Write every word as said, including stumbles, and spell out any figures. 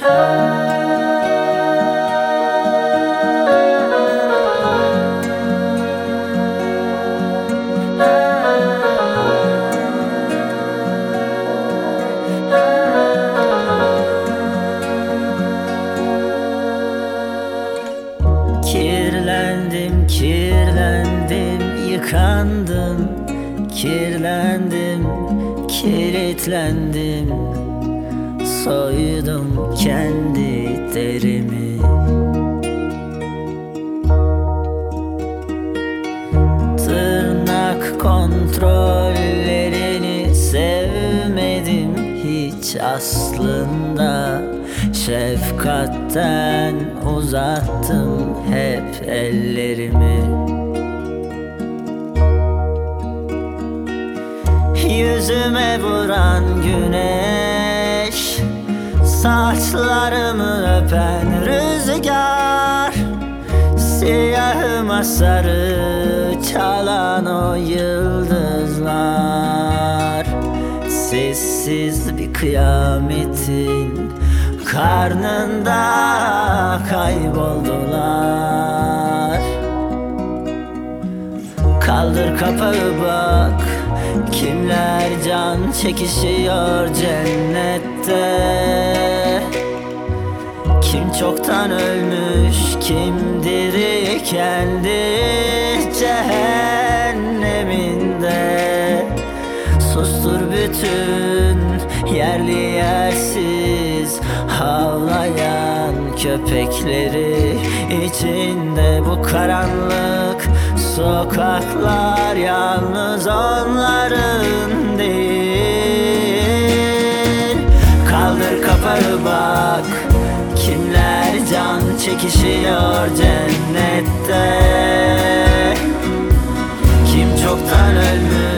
Kirlendim, kirlendim, yıkandım, kirlendim, kilitlendim, soydum kendi derimi. Tırnak kontrollerini sevmedim hiç aslında. Şefkatten uzattım hep ellerimi. Yüzüme vuran güneş, saçlarımı öpen rüzgar, siyahıma sarı çalan o yıldızlar. Sessiz bir kıyametin karnında kayboldular. Kaldır kapağı bak, kimler can çekişiyor cennette. Kim çoktan ölmüş, kim diri kendi cehenneminde. Sustur bütün yerli yersiz havlayan köpekleri. İçinde bu karanlık sokaklar yalnız onların değil. Kaldır kapağı bak, kimler can çekişiyor cennette. Kim çoktan ölmüş,